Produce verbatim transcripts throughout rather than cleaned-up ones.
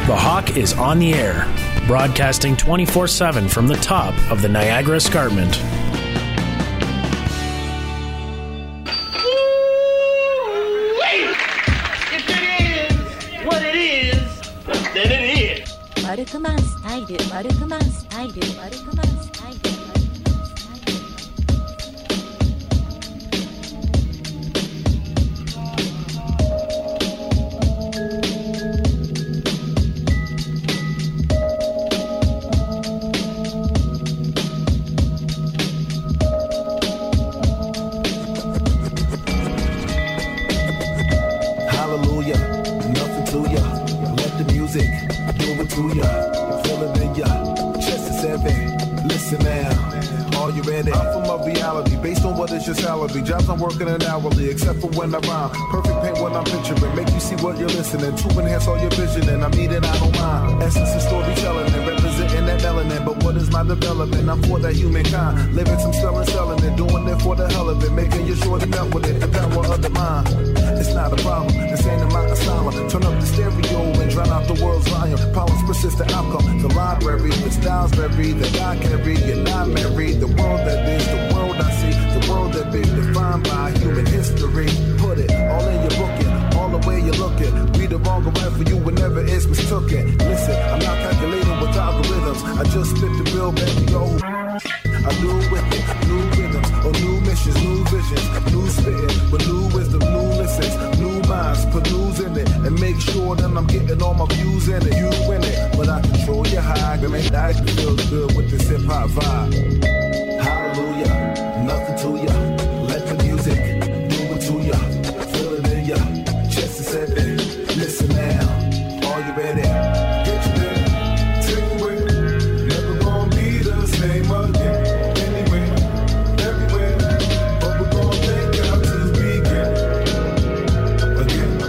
The Hawk is on the air, broadcasting twenty-four seven from the top of the Niagara Escarpment. If it is what it is, then it is. マルクマンスタイル、マルクマンスタイル、マルクマンスタイル。 Your salary, jobs I'm working an hourly, except for when I rhyme. Perfect paint what I'm picturing, make you see what you're listening to, enhance all your vision, and I mean it, I don't mind. Essence of storytelling and representing that melanin, but what is my development? I'm for that humankind, living some spelling, selling it, doing it for the hell of it, making you short enough with it, the power of the mind. It's not a problem, this ain't in my asylum. Turn up the stereo and drown out the world's volume. Problems persistent outcome, the library, the styles vary, that I carry, you're not married. The world that is, the world I see, the world that been defined by human history. Put it all in your booking, all the way you're looking. Read the wrong or right for you whenever it's mistooken. Listen, I'm not calculating with algorithms. I just spit the real baby, yo. I do with it, new rhythms, or new missions, new visions, new spitting, with new wisdom, new listens, new minds, put news in it, and make sure that I'm getting all my views in it. You win it, but I control your high, and make that feel good with this hip hop vibe. Hallelujah, nothing to ya. Let the music do it to ya. Feel it in ya. Chest is heavy. Listen now. Are you ready? Get you there. Take away. Never gonna be the same again. Anywhere, everywhere. But we're gonna take out to begin. Again.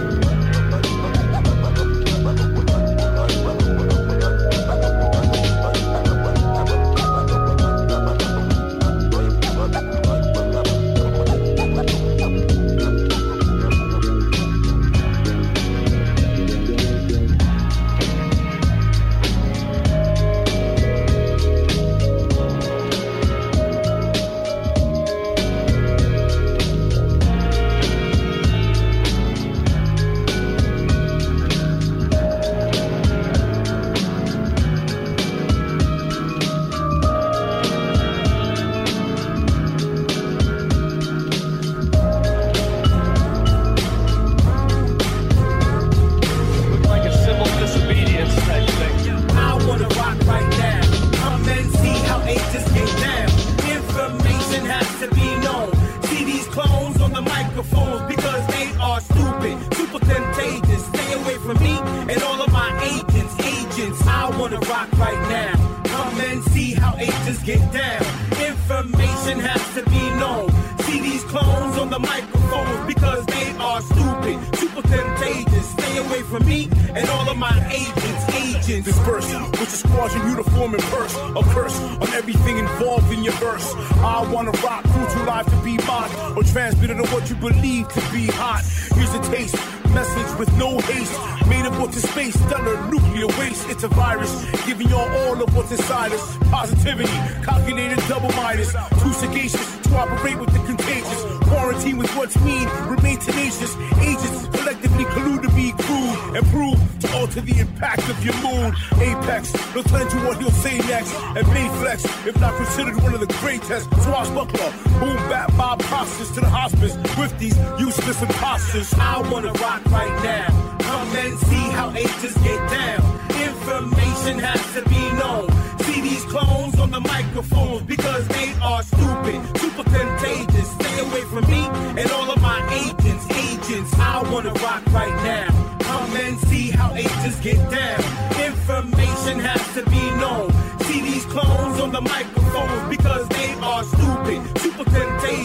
If not considered one of the greatest, swashbuckler, boom bap mob postures to the hospice with these useless imposters. I wanna rock right now. Come and see how ages get down. Information has to be known. See these clones on the microphones because they are stupid, super contagious. Stay away from me and all of my agents, agents. I wanna rock right now. Come and see how ages get down. Information has to be known. See these clones on the microphones because they are stupid, super contagious. Stay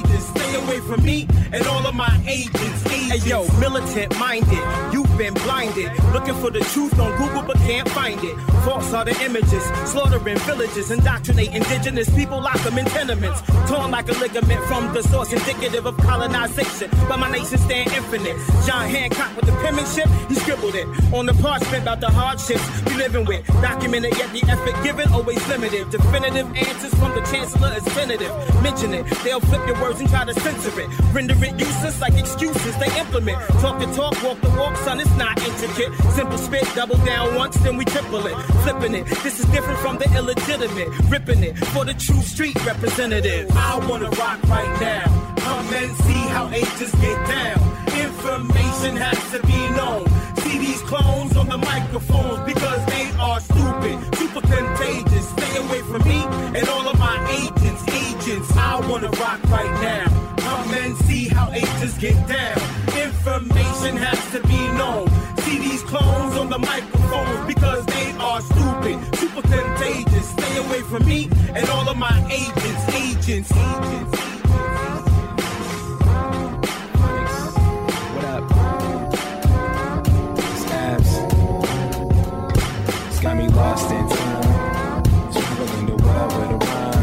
Stay away from me and all of my agents. agents. Hey yo, militant minded, you've been blinded. Looking for the truth on Google but can't find it. False are the images, slaughtering villages, indoctrinate indigenous people, lock them in tenements. Torn like a ligament from the source, indicative of colonization. But my nation stand infinite. John Hancock with the penmanship, he scribbled it on the parchment about the hardships we living with. Documented yet the effort given always limited. Definitive answers from the chancellor is tentative. Mention it, they'll flip your words and try to censor it. Render it useless like excuses they implement. Talk the talk, walk the walk, son, it's not intricate. Simple spit, double down once, then we triple it. Flipping it, this is different from the illegitimate. Ripping it for the true street representative. I wanna rock right now. Come and see how ages get down. Information has to be known. See these clones on the microphones because they are stupid, super contagious. Stay away from me and all of my agents, agents. I wanna rock right now. Come and see how ages get down. Information has to be known. See these clones on the microphones because they are stupid, super contagious. Stay away from me and all of my agents, agents, agents. What up? It's Abs. It's got me lost in time. Traveling the world with a rhyme.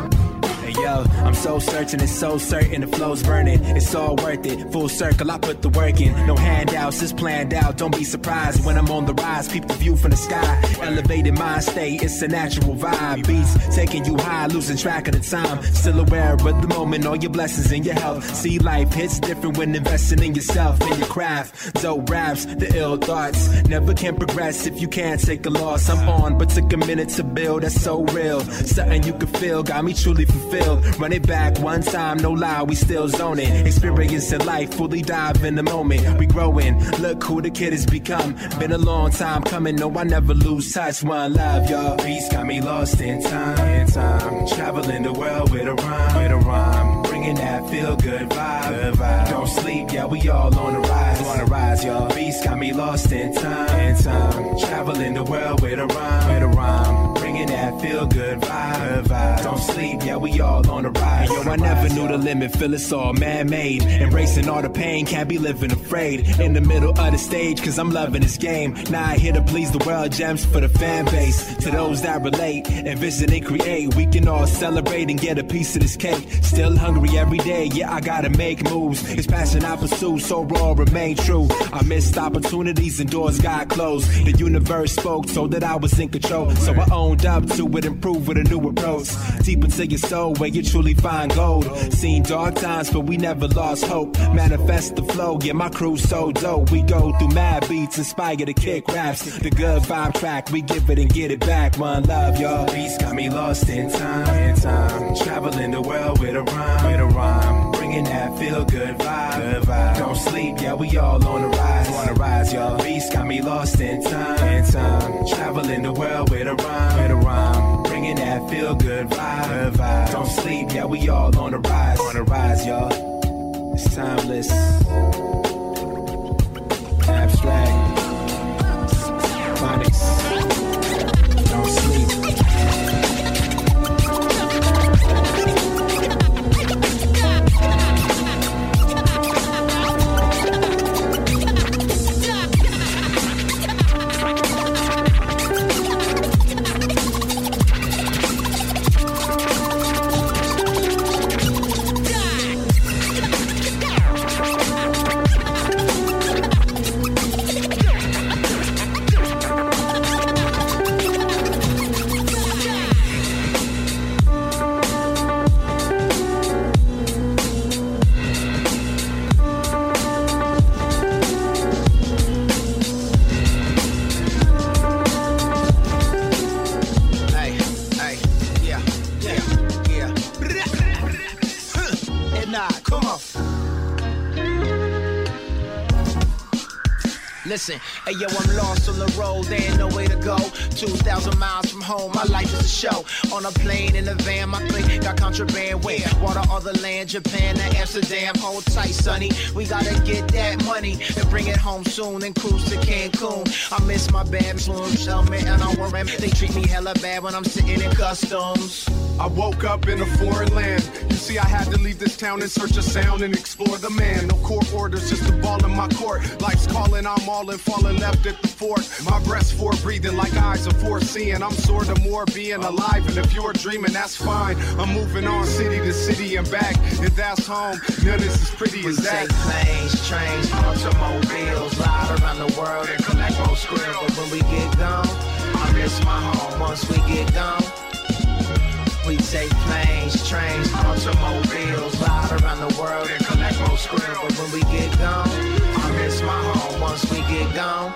Yo, I'm so certain, it's so certain, the flow's burning. It's all worth it, full circle, I put the work in. No handouts, it's planned out, don't be surprised when I'm on the rise. Peep the view from the sky, elevated mind state, it's a natural vibe. Beats taking you high, losing track of the time. Still aware of the moment, all your blessings and your health. See life hits different when investing in yourself and your craft. Dope raps, the ill thoughts, never can progress if you can't take a loss. I'm on, but took a minute to build, that's so real. Something you can feel, got me truly fulfilled. Run it back one time, no lie, we still zoning. Experiencing life, fully dive in the moment. We growing, look who the kid has become. Been a long time coming, no, I never lose touch. One love, y'all. Peace got me lost in time. In time. Traveling the world with a rhyme. With a rhyme. Bringing that feel good vibe. Good vibe. Don't sleep, yeah, we all on the rise. On the rise, y'all. Peace got me lost in time. In time. Traveling the world with a rhyme. With a rhyme. Bringing that feel good vibe. Good vibe. Don't sleep, yeah, we all on the rise. Yo, I never knew the limit, feel it's all man-made. Embracing all the pain, can't be living afraid. In the middle of the stage, cause I'm loving this game. Now I here to please the world, gems for the fan base. To those that relate, envision and create, we can all celebrate and get a piece of this cake. Still hungry every day, yeah, I gotta make moves. It's passion I pursue, so raw, remain true. I missed opportunities and doors got closed. The universe spoke, so that I was in control. So I owned up to it, improved with a new approach. Deep into your soul, where you truly find gold. Seen dark times, but we never lost hope. Manifest the flow, yeah, my crew's so dope. We go through mad beats, inspire to kick raps. The good vibe track, we give it and get it back. One love, y'all. Beats got me lost in time. In time. Traveling the world with a rhyme. With a rhyme. Bringing that feel good vibe. Good vibe. Don't sleep, yeah, we all on the rise. On the rise, y'all. Beats got me lost in time. In time. Traveling the world with a rhyme. With a rhyme. Bringing that feel good vibe. Good vibe. Don't sleep, yeah, we all on the rise. On the rise, y'all. It's timeless. Abstract. Phonics. Don't sleep. Listen, hey yo, I'm lost on the road, there ain't no way to go. two thousand miles from home, my life is a show. On a plane, in a van, my plane got contraband weight. Water all the land, Japan to Amsterdam. Hold tight, sonny, we gotta get that money and bring it home soon and cruise to Cancun. I miss my bad show me and I want them. They treat me hella bad when I'm sitting in customs. I woke up in a foreign land. You see, I had to leave this town in search of sound and explore the man. No court orders, just a ball in my court. Life's calling, I'm all in, falling left at the fort. My breath's for breathing like eyes are foreseeing. I'm sort of more being alive, and if you're dreaming, that's fine. I'm moving on city to city and back. If that's home, none of this is pretty as we that. Take planes, trains, automobiles, ride around the world and collect more skrill. But when we get gone, I miss my home once we get gone. We take planes, trains, automobiles, ride around the world and collect more skrill. But when we get gone, I miss my home once we get gone.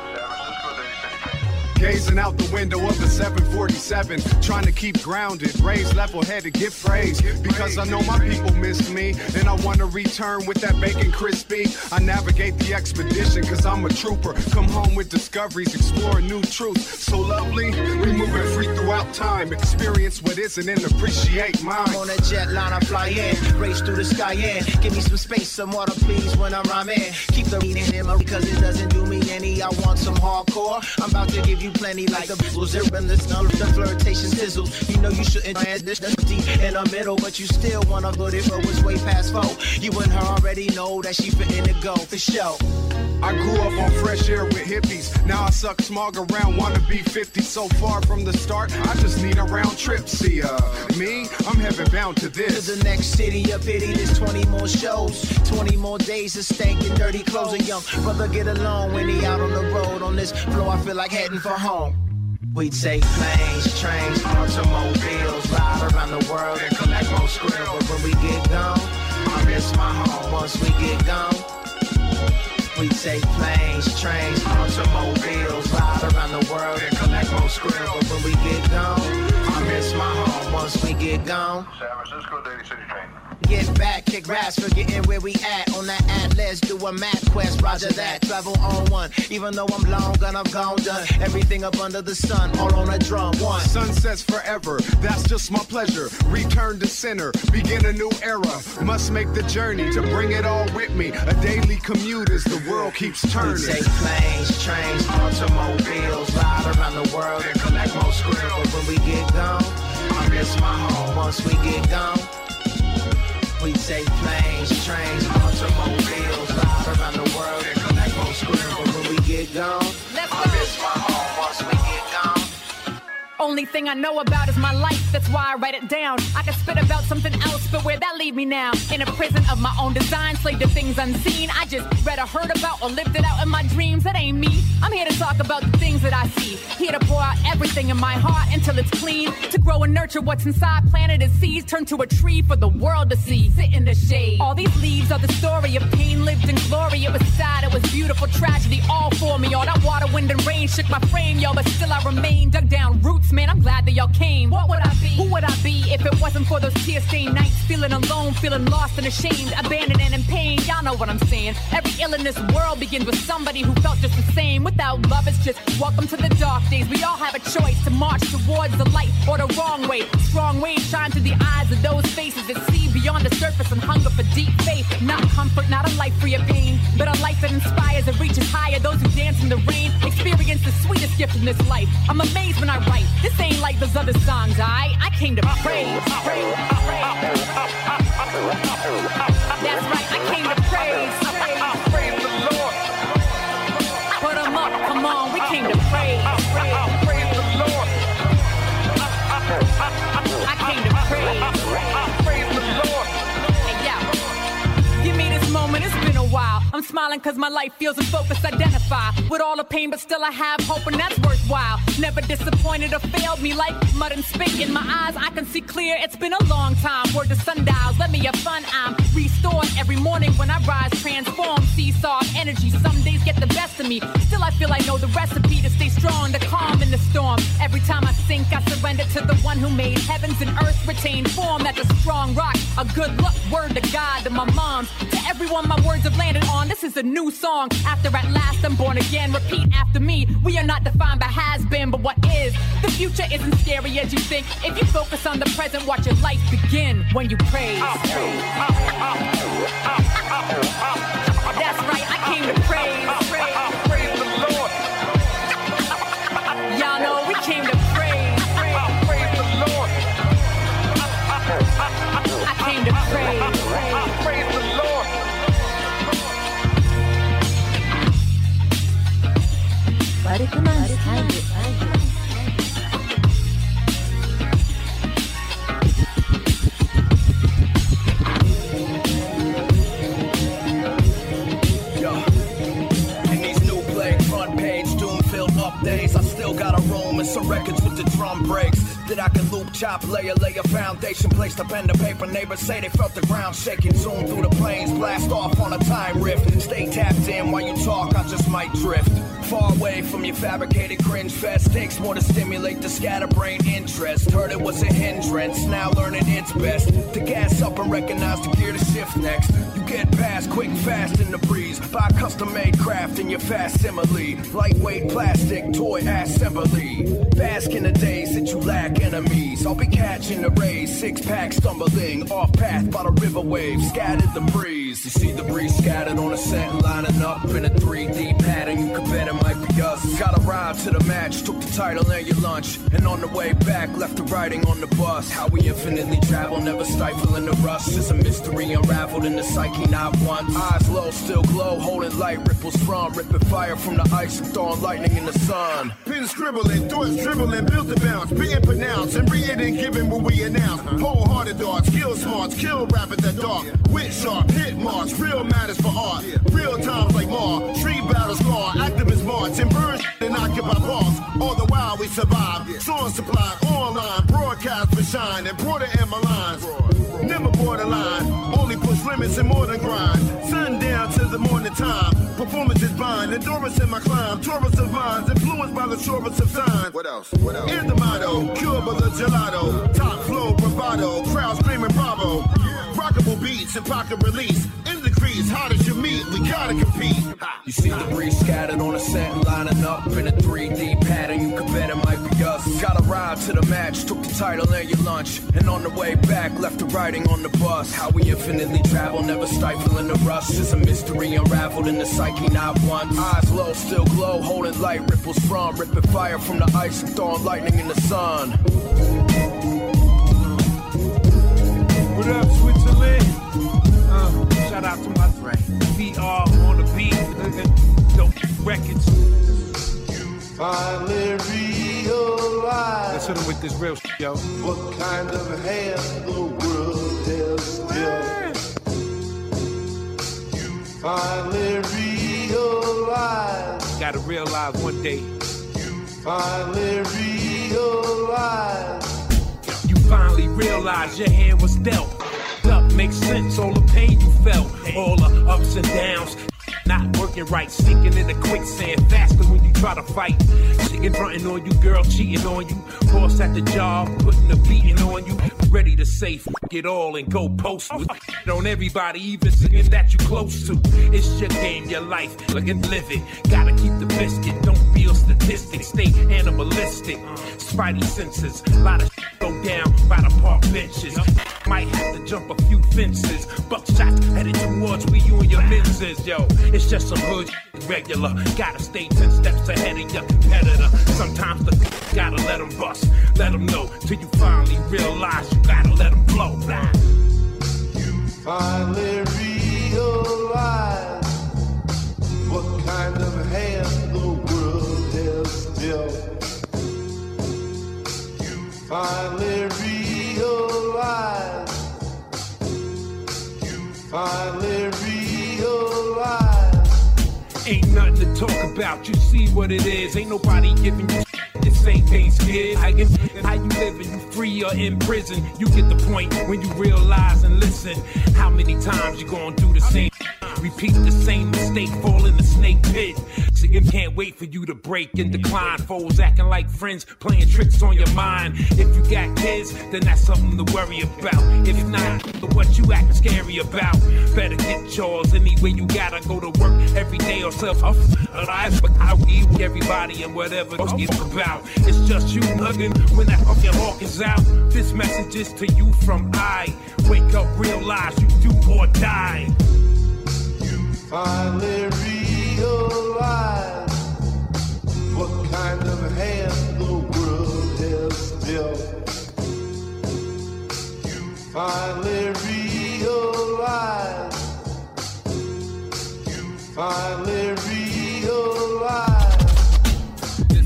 Gazing out the window of the seven forty-seven, trying to keep grounded, raise level-headed, give praise, because I know my people miss me, and I want to return with that bacon crispy. I navigate the expedition, cause I'm a trooper, come home with discoveries, explore new truths, so lovely, we moving free throughout time, experience what isn't and appreciate mine. On a jet line I fly in, race through the sky in, give me some space, some water please when I rhyme in, keep the reading in my, because it doesn't do me any, I want some hardcore, I'm about to give you plenty like the bizzles, and the smell of the flirtation sizzles. You know you shouldn't add this deep in the middle, but you still wanna put it, but it's way past four. You and her already know that she fitting to go for show. I grew up on fresh air with hippies. Now I suck smog around, wanna be fifty. So far from the start, I just need a round trip. See, uh, me, I'm heaven bound to this. To the next city, a pity, there's twenty more shows, twenty more days of stank and dirty clothes. A young brother get along when he out on the road. On this floor, I feel like heading for home. We take planes, trains, automobiles, ride around the world and collect more skrill. But when we get gone, I miss my home once we get gone. We take planes, trains, automobiles, ride around the world and collect more skrill. But when we get gone, I miss my home once we get gone. San Francisco Daily City train. Get back, kick raps, forgetting where we at on that atlas. Do a map quest, roger that. Travel on one, even though I'm long and I've gone done. Everything up under the sun, all on a drum. One. Sunsets forever, that's just my pleasure. Return to center, begin a new era. Must make the journey to bring it all with me. A daily commute as the world keeps turning. We take planes, trains, automobiles, ride around the world and collect more skrill. But when we get gone, I miss my home once we get gone. We take planes, trains, automobiles, ride around the world and collect more skrill. But when we get gone, I miss my home once we get gone. Only thing I know about is my life, that's why I write it down. I could spit about something else, but where'd that leave me now? In a prison of my own design, slave to things unseen. I just read or heard about or lived it out in my dreams. That ain't me. I'm here to talk about the things that I see. Here to pour out everything in my heart until it's clean. To grow and nurture what's inside, planted as seeds, turn to a tree for the world to see. Sit in the shade. All these leaves are the story of pain lived in glory. It was sad, it was beautiful, tragedy all for me. All that water, wind, and rain shook my frame, yo, but still I remain. Dug down roots. Man, I'm glad that y'all came. What would I be? Who would I be if it wasn't for those tear-stained nights? Feeling alone, feeling lost and ashamed, abandoned and in pain. Y'all know what I'm saying. Every ill in this world begins with somebody who felt just the same. Without love, it's just welcome to the dark days. We all have a choice to march towards the light or the wrong way. Strong waves shine through the eyes of those faces that see beyond the surface and hunger for deep faith. Not comfort, not a life free of pain, but a life that inspires and reaches higher. Those who dance in the rain experience the sweetest gift in this life. I'm amazed when I write. This ain't like those other songs, I I came to praise, praise, praise. That's right, I came to praise, praise, praise the Lord. Put them up, come on, we came to praise, praise, praise the Lord. I came to praise, praise the Lord. Hey, yeah, give me this moment, it's been a while. I'm smiling cause my life feels in focus, identify with all the pain, but still I have hope and that's worthwhile. Never disappointed or failed me like mud and spit in my eyes. I can see clear, it's been a long time. Word to sundials, let me have fun, I'm restored every morning when I rise, transform, seesaw energy. Some days get the best of me, still I feel I know the recipe to stay strong, to calm in the storm. Every time I sink, I surrender to the one who made heavens and earth retain form. That's a strong rock, a good luck, word to God, to my moms, to everyone my words have landed on. This is a new song, after at last I'm born again. Repeat after me, we are not defined by has been, but what is. The future isn't scary as you think. If you focus on the present, watch your life begin when you praise. That's right, I came to praise, praise, praise the Lord. マンスタイル。 Days, I still got a room and some records with the drum breaks that I can loop, chop, layer, lay a foundation placed up in the paper. Neighbors say they felt the ground shaking. Zoom through the plains, blast off on a time rift. Stay tapped in while you talk, I just might drift far away from your fabricated cringe fest. Takes more to stimulate the scatterbrain interest. Heard it was a hindrance, now learning it's best to gas up and recognize the gear to shift next. You get past quick, fast in the breeze. Buy custom-made craft in your facsimile. Lightweight plastic toy assembly. Bask in the days that you lack enemies. I'll be catching the rays, six-pack stumbling off path by the river waves. Scattered the breeze. You see the breeze scattered on a scent, lining up in a three D pattern. You could bet it might be us. Got a ride to the match, took the title and your lunch, and on the way back left the writing on the bus. How we infinitely travel, never stifling the rust. Is a mystery unraveled in the psyche not once. Eyes low, still glow, holding light ripples from ripping fire from the ice and throwing lightning in the sun. Pen scribbling, thoughts dribbling, built to bounce, being pronounced and reading and giving what we announce. Wholehearted thoughts, skill smarts, kill rap at the dark. Wit sharp, hit march, real matters for art. Real times like Mar, street battles scar, activists march and burn and occupy parks. All the while we survive, song supply online, broadcast for shine and broader in my lines. Never borderline, only push limits and more than grind. Sundown to the morning time, performance is blind, endurance in my climb. Taurus of minds, influenced by the shortest of signs. What else? What else? In the motto, cure by the gelato. Top flow, bravado, crowd screaming bravo. Rockable beats and pocket release. In the crease, hot as you meet, we gotta compete. You see the breeze scattered on a scent, lining up in a three D pattern. You could bet it might be us. Got a ride to the match, took the title and your lunch, and on the way back left the writing on the bus. How we infinitely travel, never stifling the rust. Is a mystery unraveled in the psyche not once. Eyes low, still glow, holding light ripples from ripping fire from the ice and throwing lightning in the sun. What up, Switzerland? Uh, shout out to my friend V R on the beat, dope records. Finally realize. Let's hit him with this real shit, yo. What kind of hand the world has dealt. Finally realize. Gotta realize one day. Finally realize. You finally realize your hand was dealt. Up makes sense, all the pain you felt, all the ups and downs. Not working right, sinking in the quicksand faster when you try to fight. Chicken fronting on you, girl cheating on you. Boss at the job, putting a beating on you. Ready to say f it all and go post with on everybody, even singing that you close to. It's your game, your life, look and live it. Gotta keep the biscuit, don't feel statistics. Stay animalistic, spidey senses. Lot of go down by the park benches. Might have to jump a few fences. Buckshots headed towards where you and your menses, yo. It's just some hood regular. Gotta stay ten steps ahead of your competitor. Sometimes the gotta let them bust. Let them know till you finally realize you gotta let them blow. Blah. Finally realize what kind of hand the world has dealt. Finally realize. Finally realize. Ain't nothing to talk about, you see what it is. Ain't nobody giving you this ain't things, kid. I get how you living, you free or in prison. You get the point when you realize and listen. How many times you gonna do the same? Repeat the same mistake, fall in the snake pit. Chicken can't wait for you to break and decline. Foes acting like friends, playing tricks on your mind. If you got kids, then that's something to worry about. If not, what you acting scary about? Better get yours anyway. You gotta go to work every day or self off. Alive, but I eat with everybody and whatever it's about. It's just you hugging when that fucking hawk is out. This message is to you from I. Wake up, realize you do or die. Finally realize what kind of hand the world has dealt. Finally realize. Finally realize.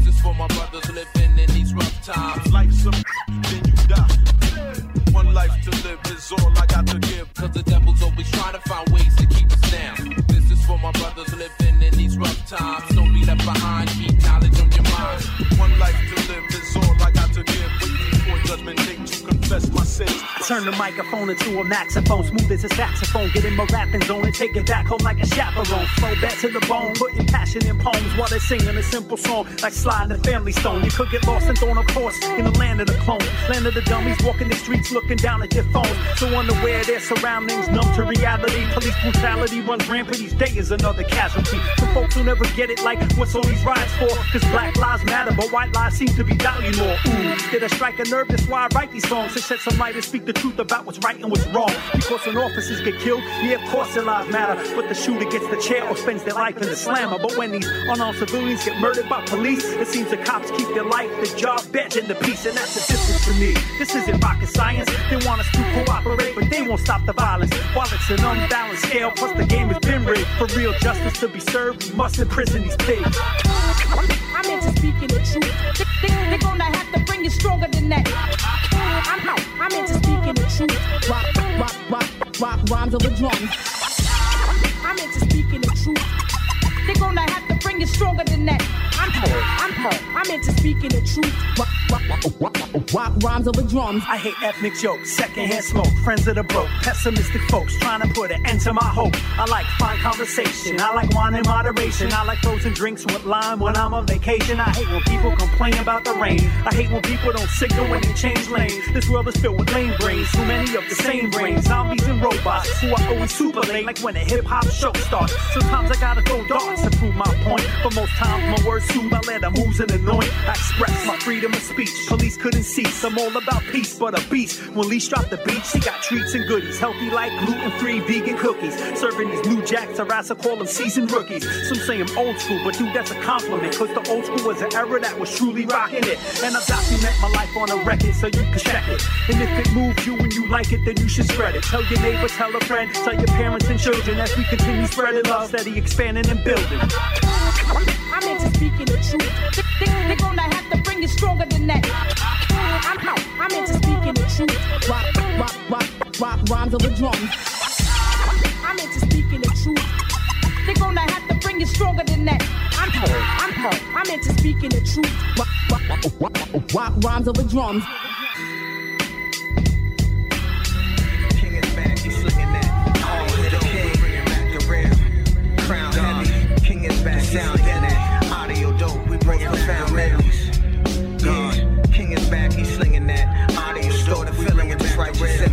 times. Life's a then you die. One life to live is all I got to give. Cause the devil's always trying to find ways to keep us down. This is for my brothers living in these rough times. Don't be left behind, keep knowledge on your mind. One life to live is all I got to give. Waiting before judgment day to confess my sins. I turn the microphone into a maxophone, smooth as a saxophone. Get in my rapping zone and take it back home like a chaperone. Flow back to the bone, putting passion in poems while they're singing a simple song like sliding a family stone. You could get lost and thrown off course in the land of the clones, land of the dummies, walking the streets looking down at their phones. So unaware of their surroundings, numb to reality. Police brutality runs rampant, each day is another casualty. Some folks will never get it like what's all these riots for. Cause black lives matter, but white lives seem to be valued more. Ooh, did I strike a nerve? That's why I write these songs, to shed some light and speak the truth about what's right and what's wrong. Because when officers get killed, yeah, of course their lives matter, but the shooter gets the chair or spends their life in the slammer. But when these unarmed civilians get murdered by police, it seems the cops keep their life, their job, badge, and the peace. And that's the difference for me. This isn't rocket science. They want us to cooperate, but they won't stop the violence. While it's an unbalanced scale, plus the game has been rigged. For real justice to be served, we must imprison these pigs. I'm into speaking the truth. They, they, they're gonna have to bring it stronger than that. I'm out. I'm into speaking the truth. Rock, rock, rock, rock, rhymes over drums. I'm into speaking the truth. They're gonna have to bring it stronger than that. I'm I'm I'm into speaking the truth. Rock, rock, rock, rock, rhymes over drums. I hate ethnic jokes, secondhand smoke, friends of the broke, pessimistic folks trying to put an end to my hope. I like fine conversation, I like wine in moderation, I like frozen drinks with lime when I'm on vacation. I hate when people complain about the rain. I hate when people don't signal when they change lanes. This world is filled with lame brains, too many of the same brains. Zombies and robots who are always super late, like when a hip hop show starts. Sometimes I gotta throw darts to prove my point, but most times my words soothe, my letter moves and annoying. I express my freedom of speech. Police couldn't cease. I'm all about peace, but a beast. When Lee dropped the beach, he got treats and goodies. Healthy like gluten-free vegan cookies. Serving these new jacks, or as I call them, seasoned rookies. Some say I'm old school, but dude, that's a compliment. Cause the old school was an era that was truly rocking it. And I document my life on a record so you can check it. And if it moves you and you like it, then you should spread it. Tell your neighbor, tell a friend, tell your parents and children as we continue spreading love, steady expanding and building. I'm into speaking the truth. They, they, they're gonna have to bring it stronger than that. I'm out. I'm into speaking the truth. Rock, rock, rock, rock, rhymes over drums. I'm into speaking the truth. They're gonna have to bring it stronger than that. I'm I'm I'm, I'm into speaking the truth. Rock, rock, rock, rock, rock, rhymes over drums. King is back, he's slinging that. All little king, bringing back the real. Crown heavy. King is back, sound in that. Audio dope, we bring profound memories. Yeah, King is back, he's slinging that. Audio store the feeling of this right where.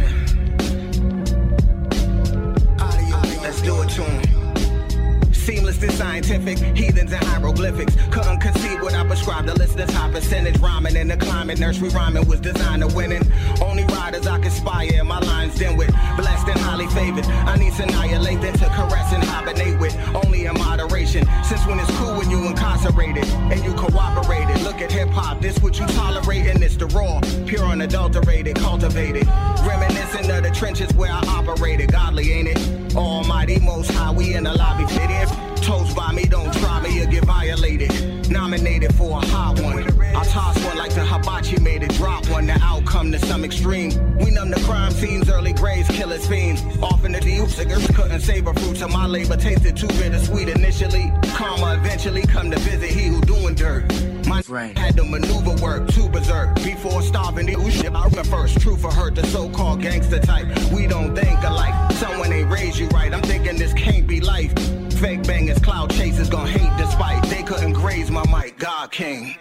Audio, let's do it to him. Seamless and scientific, heathens and hieroglyphics. Couldn't conceive what I prescribed. The listeners high percentage rhyming in the climate. Nursery rhyming was designed to winning. Only riders I conspire, my lines dim with. Blessed and highly favored. I need to annihilate them to caress and hibernate with. Only in moderation. Since when it's cool when you incarcerated and you cooperated. Look at hip hop, this what you tolerate, and it's the raw, pure unadulterated, cultivated. Reminiscent of the trenches where I operated. Godly, ain't it? Almighty, most high, we in the lobby fitted. Toast by me, don't try me, you'll get violated. Nominated for a hot one. I toss one like the hibachi made it. Drop one, the outcome to some extreme. We numb the crime scenes, early grades, killers, fiends. Off in the deep, cigarettes couldn't savor fruits of my labor. Tasted too bittersweet initially. Karma eventually come to visit he who doing dirt. My brain had to maneuver work, too berserk. Before starving, the ooh shit, I remember first. True for hurt, the so-called gangster type. We don't think alike. Someone ain't raised you right. I'm thinking this can't be life. Fake bangers, cloud chasers gon' hate despite they couldn't graze my mic. God King.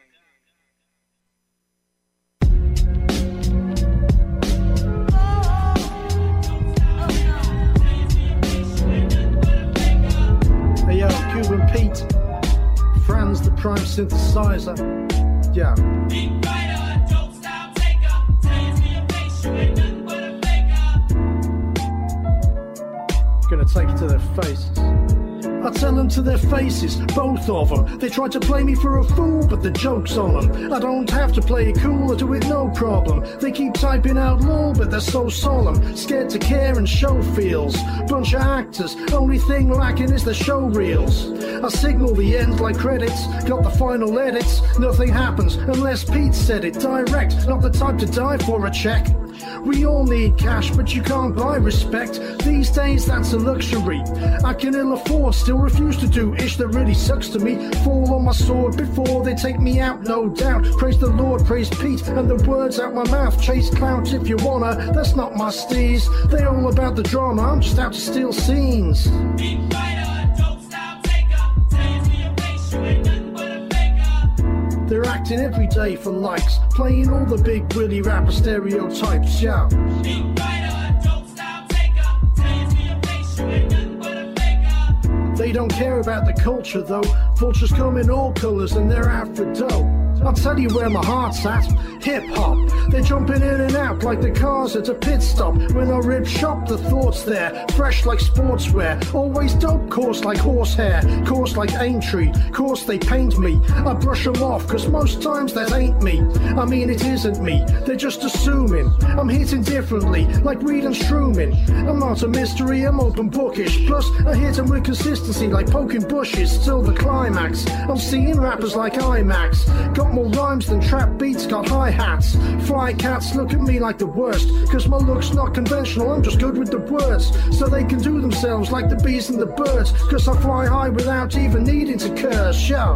Hey yo, Cuban Pete, Franz the Prime Synthesizer, yeah. Gonna take it to their faces. I tell them to their faces, both of them. They try to play me for a fool, but the joke's on them. I don't have to play it cool, I do it no problem. They keep typing out law, but they're so solemn. Scared to care and show feels. Bunch of actors, only thing lacking is the show reels. I signal the end like credits, got the final edits. Nothing happens unless Pete said it direct. Not the type to die for a check. We all need cash, but you can't buy respect. These days that's a luxury I can ill afford, still refuse to do ish that really sucks to me. Fall on my sword before they take me out, no doubt. Praise the Lord, praise Pete, and the words out my mouth. Chase clouds if you wanna, that's not my steez. They all about the drama, I'm just out to steal scenes. Beat fighter, dope style taker, tell you to your face, you ain't nothing but a faker. They're acting every day for likes, playing all the big Willy rapper stereotypes, yeah. Beat fighter, dope style taker, tell you to your face, you ain't nothing but a faker. They don't care about the culture though, vultures come in all colours and they're out for dough. I'll tell you where my heart's at, hip-hop. They're jumping in and out like the cars at a pit stop. When I rip shop, the thoughts there, fresh like sportswear. Always dope, coarse like horsehair, coarse like Aintree. Coarse they paint me, I brush them off, cause most times that ain't me. I mean it isn't me, they're just assuming I'm hitting differently, like Reed and Strumin. I'm not a mystery, I'm open bookish. Plus I hit them with consistency like poking bushes. Still the climax, I'm seeing rappers like IMAX. Got more rhymes than trap beats, got hi-hats. Fly cats look at me like the worst, cause my look's not conventional, I'm just good with the words. So they can do themselves like the bees and the birds, cause I fly high without even needing to curse, yeah.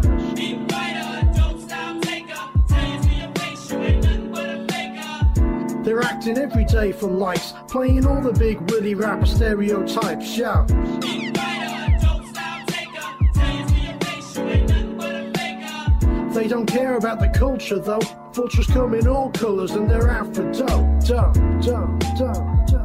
They're acting every day for likes, playing all the big Willy rapper stereotypes, yeah. They don't care about the culture though, vultures come in all colours and they're out for dough, dough, dough, dough, dough.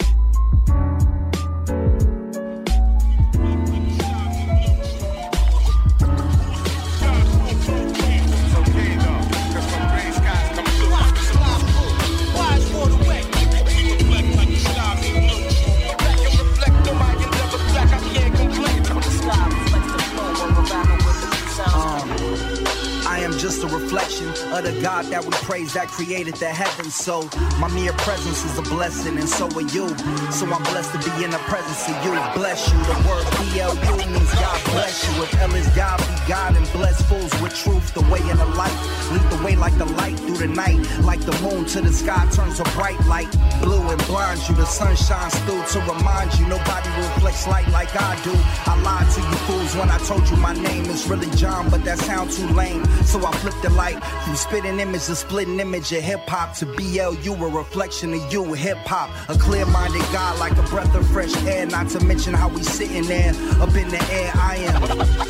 Just a reflection of the God that we praise that created the heavens. So my mere presence is a blessing and so are you. So I'm blessed to be in the presence of you. Bless you. The word B L U means God bless you. If L is God, be God and bless fools with truth. The way and the light. Lead the way like the light through the night. Like the moon to the sky turns a bright light. Blue and blinds you. The sun shines through to remind you nobody reflects light like I do. I lied to you fools when I told you my name is really John, but that sound too lame. So I flip the light from spitting image to splitting image of hip-hop to B L U, a reflection of you, hip-hop. A clear-minded God like a breath of fresh air, not to mention how we sitting there up in the air. I am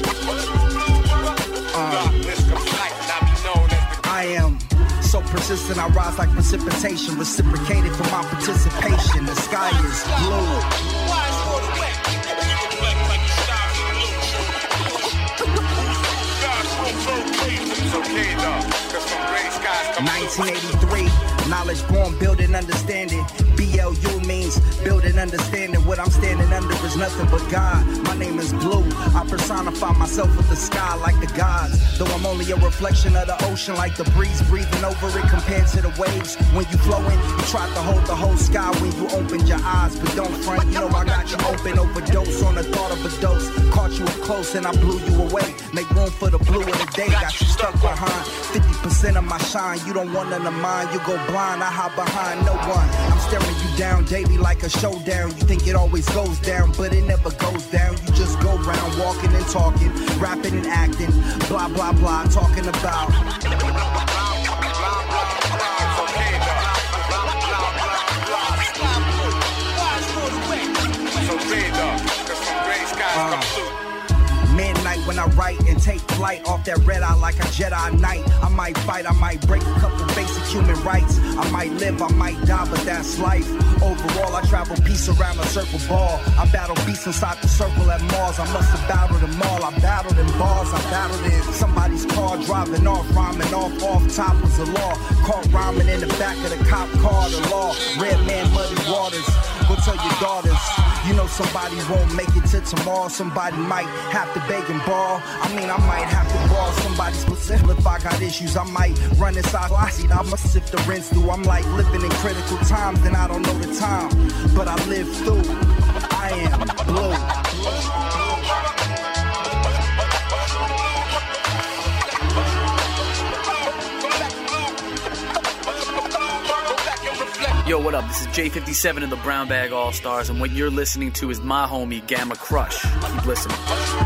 uh, I am so persistent, I rise like precipitation, reciprocated for my participation. The sky is blue. nineteen eighty-three, knowledge born, building, understanding. B L U means building, understanding. What I'm standing under is nothing but God. My name is Blue. I personify myself with the sky like the gods. Though I'm only a reflection of the ocean, like the breeze breathing over it compared to the waves. When you flowing, you try to hold the whole sky when you opened your eyes. But don't front, you know I got you open. Overdose on the thought of a dose. Caught you up close and I blew you away. Make room for the blue of the day. Got you stuck behind fifty percent of my shine. You don't want none of mine. You go blind, I hide behind no one. I'm staring you down daily like a showdown. You think it always goes down, but it never goes down. You just go round walking and talking, rapping and acting, blah blah blah, talking about uh, midnight when I write and take flight off that red eye like a Jedi Knight. I might fight, I might break a couple basic human rights. I might live, I might die, but that's life. Overall, I travel peace around a circle ball. I battle beasts inside the circle at Mars. I must have battled them all. I battled in bars, I battled in somebody's car, driving off, rhyming off, off top was the law. Caught rhyming in the back of the cop car, the law. Red man, muddy waters. Go tell your daughters, you know somebody won't make it to tomorrow. Somebody might have to beg and borrow. I mean, I might have to borrow somebody's specific. If I got issues, I might run inside. I see, I must sift the rinse through. I'm like living in critical times, and I don't know the time, but I live through. I am blue. Yo, what up? This is J fifty-seven of the Brown Bag All-Stars, and what you're listening to is my homie Gamma Crush. Keep listening.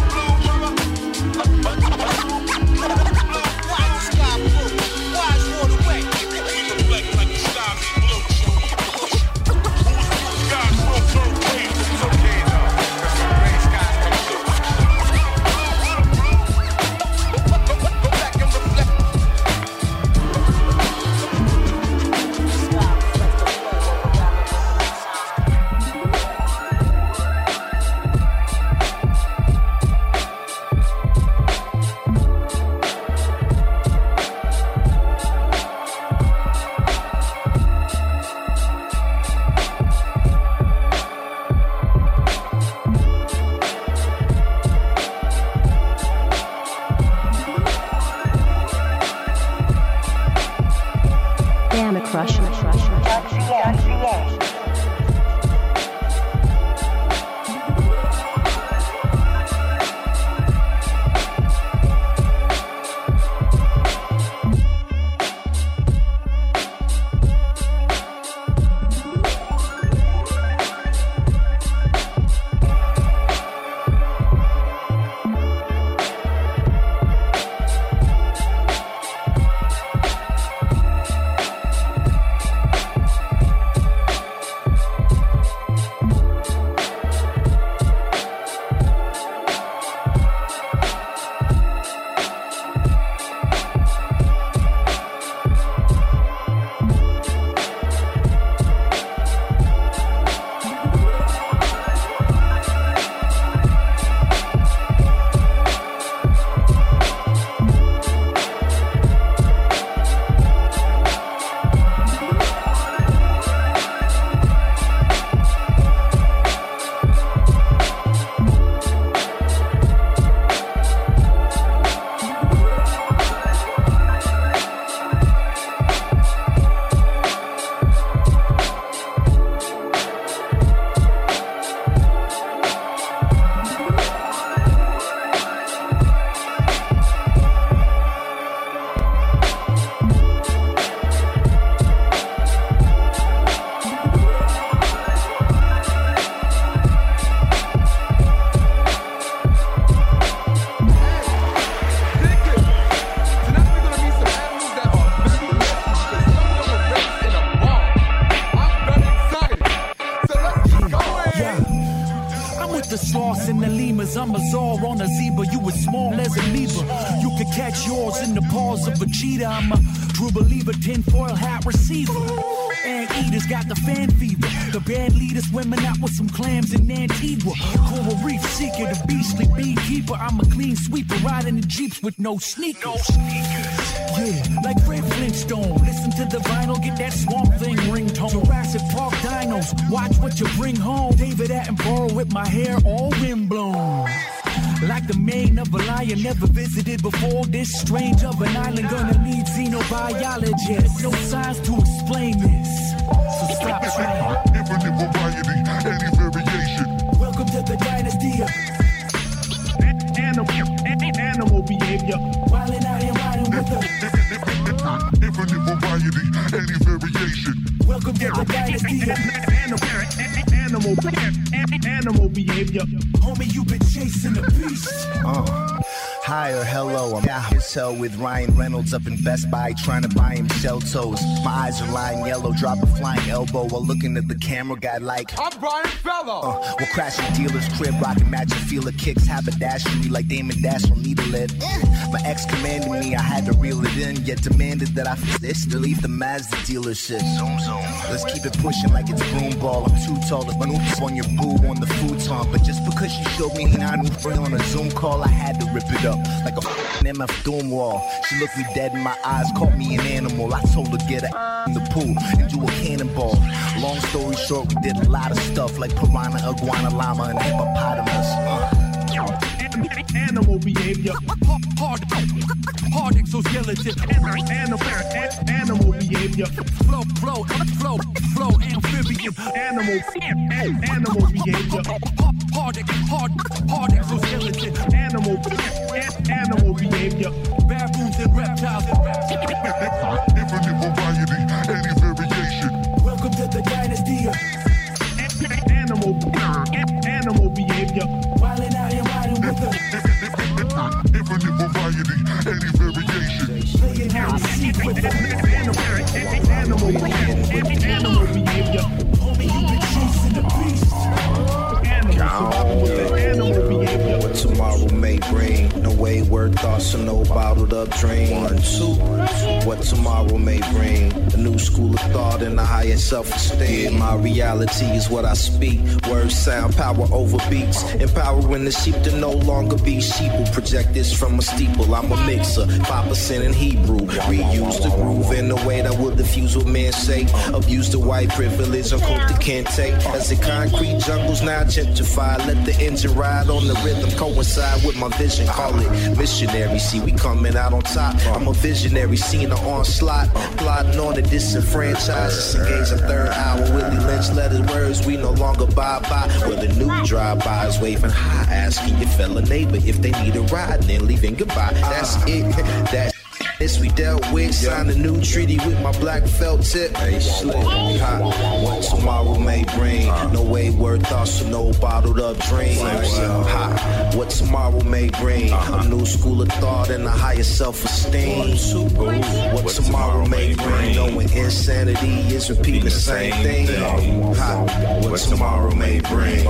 I'm a czar on a zebra, you as small as a Libra. You can catch yours in the paws of a cheetah. I'm a true believer, tinfoil hat receiver. And eaters got the fan fever. The band leaders swimming out with some clams in Antigua. Coral reef seeker, the beastly beekeeper. I'm a clean sweeper, riding in jeeps with no sneakers. No sneakers. Yeah, like Fred Flintstone. Listen to the vinyl, get that Swamp Thing ringtone. Jurassic Park dinos, watch what you bring home. David Attenborough with my hair all windblown. Like the mane of a lion, never visited before this strange of an island. Gonna need xenobiologists, no science to explain this. So stop trying. Infinite variety, any variation. Welcome to the dynasty of animal, animal behavior. Wildin' out and riding with the infinite variety, any variation. Welcome to the dynasty of animal, animal behavior. Homie, you been chasing the beast. Uh. Hi or hello, I'm out as hell with Ryan Reynolds up in Best Buy trying to buy him shell toes. My eyes are lying yellow, drop a flying elbow while looking at the camera guy like I'm Brian Fellow. Uh, we're crashing dealer's crib, rocking magic feeler kicks, haberdashery like Damon Dash on needle it. My ex commanded me, I had to reel it in, yet demanded that I fist to leave the Mazda dealership. Zoom zoom. Let's keep it pushing like it's broom ball. I'm too tall to run on your boo on the futon, but just because she showed me not on a Zoom call, I had to rip it up. like a M F Doom wall. She looked me dead in my eyes, caught me an animal. I told her get her in the pool and do a cannonball. Long story short, we did a lot of stuff like piranha, iguana, llama, and hippopotamus. Uh. Animal behavior, hard, hard exoskeleton, animal, animal behavior, flow, flow, flow, flow, amphibian, animal, animal behavior, hard, hard, hard exoskeleton, animal, animal behavior, baboons and reptiles, infinite variety, any variation. Welcome to the dynasty of animal, animal behavior. Wildin' out and riding with the infinite variety, any variation. Playing hide and seek with the animal, animal behavior. Homie, you been chasing the beast. Animal, animal behavior. What tomorrow may bring, no wayward thoughts or no bottled up dream. One, two, what tomorrow may bring, a new school of thought and a higher self-esteem. My reality is what I speak, words sound power over beats, empowering the sheep to no longer be sheep. Will project this from a steeple, I'm a mixer, five percent in Hebrew, reuse the groove in a way that will diffuse what men say, abuse the white privilege, unquote the can't take, as the concrete jungles now gentrify, let the engine ride on the rhythm, coincide with my vision, call it missionary, see we coming out on top, I'm a visionary, seeing the onslaught, plotting on the disenfranchised, engage a third hour, Willie Lynch let his words, we no longer buy by, where the new drive-bys waving high, asking your fellow neighbor if they need a ride, then leaving goodbye, that's it, that's this we dealt with, signed a new treaty with my black felt tip. Hey, slick, hot. What tomorrow may bring, no wayward thoughts or no bottled up dreams. Hot. What tomorrow may bring, a new school of thought and a higher self-esteem. What tomorrow may bring, knowing insanity is repeating the same thing. Hot. What tomorrow may bring.